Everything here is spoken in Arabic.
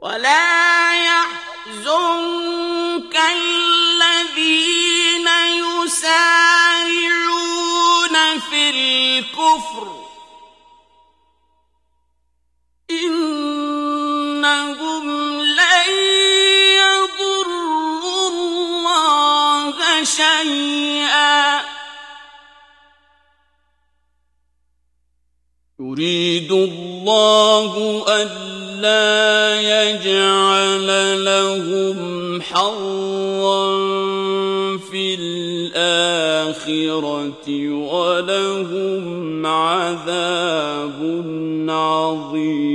ولا يحزنك الذين يسارعون في الكفر إنهم لن يضروا الله شيئا يريد الله ألا يجعل لهم حظا في الآخرة ولهم عذاب عظيم.